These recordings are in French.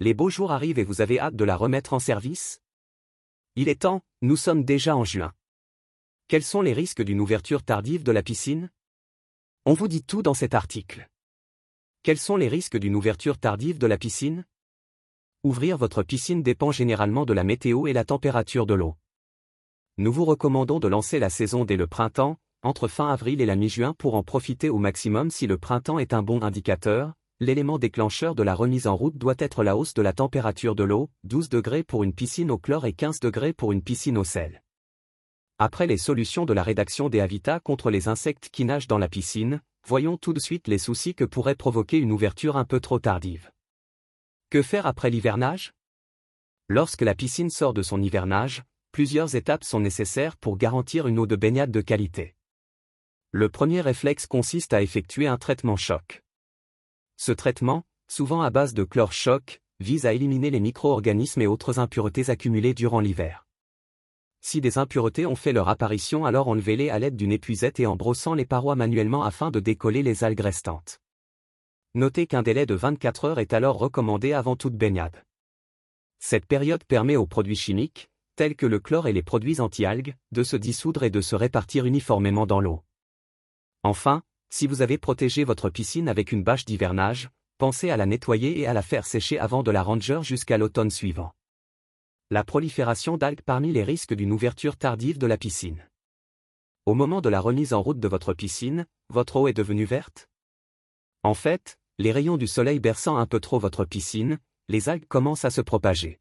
Les beaux jours arrivent et vous avez hâte de la remettre en service? Il est temps, nous sommes déjà en juin. Quels sont les risques d'une ouverture tardive de la piscine? On vous dit tout dans cet article. Quels sont les risques d'une ouverture tardive de la piscine? Ouvrir votre piscine dépend généralement de la météo et la température de l'eau. Nous vous recommandons de lancer la saison dès le printemps, entre fin avril et la mi-juin pour en profiter au maximum. Si le printemps est un bon indicateur, l'élément déclencheur de la remise en route doit être la hausse de la température de l'eau, 12 degrés pour une piscine au chlore et 15 degrés pour une piscine au sel. Après les solutions de la rédaction des Habitats contre les insectes qui nagent dans la piscine, voyons tout de suite les soucis que pourrait provoquer une ouverture un peu trop tardive. Que faire après l'hivernage? Lorsque la piscine sort de son hivernage, plusieurs étapes sont nécessaires pour garantir une eau de baignade de qualité. Le premier réflexe consiste à effectuer un traitement choc. Ce traitement, souvent à base de chlore choc, vise à éliminer les micro-organismes et autres impuretés accumulées durant l'hiver. Si des impuretés ont fait leur apparition, alors enlevez-les à l'aide d'une épuisette et en brossant les parois manuellement afin de décoller les algues restantes. Notez qu'un délai de 24 heures est alors recommandé avant toute baignade. Cette période permet aux produits chimiques, tels que le chlore et les produits anti-algues, de se dissoudre et de se répartir uniformément dans l'eau. Enfin, si vous avez protégé votre piscine avec une bâche d'hivernage, pensez à la nettoyer et à la faire sécher avant de la ranger jusqu'à l'automne suivant. La prolifération d'algues parmi les risques d'une ouverture tardive de la piscine. Au moment de la remise en route de votre piscine, votre eau est devenue verte? En fait, les rayons du soleil berçant un peu trop votre piscine, les algues commencent à se propager.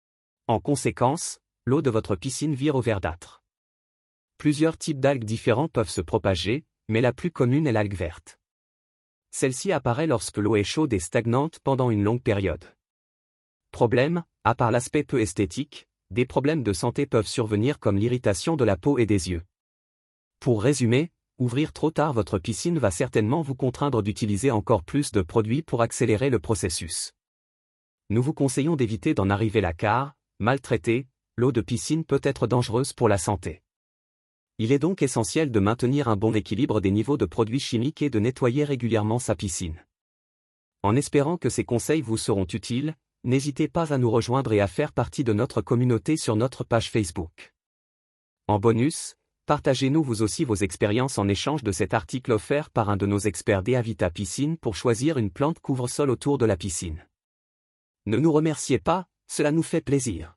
En conséquence, l'eau de votre piscine vire au verdâtre. Plusieurs types d'algues différents peuvent se propager, mais la plus commune est l'algue verte. Celle-ci apparaît lorsque l'eau est chaude et stagnante pendant une longue période. Problème, à part l'aspect peu esthétique, des problèmes de santé peuvent survenir comme l'irritation de la peau et des yeux. Pour résumer, ouvrir trop tard votre piscine va certainement vous contraindre d'utiliser encore plus de produits pour accélérer le processus. Nous vous conseillons d'éviter d'en arriver là car, maltraitée, l'eau de piscine peut être dangereuse pour la santé. Il est donc essentiel de maintenir un bon équilibre des niveaux de produits chimiques et de nettoyer régulièrement sa piscine. En espérant que ces conseils vous seront utiles, n'hésitez pas à nous rejoindre et à faire partie de notre communauté sur notre page Facebook. En bonus, partagez-nous vous aussi vos expériences en échange de cet article offert par un de nos experts des Habitats Piscine pour choisir une plante couvre-sol autour de la piscine. Ne nous remerciez pas, cela nous fait plaisir.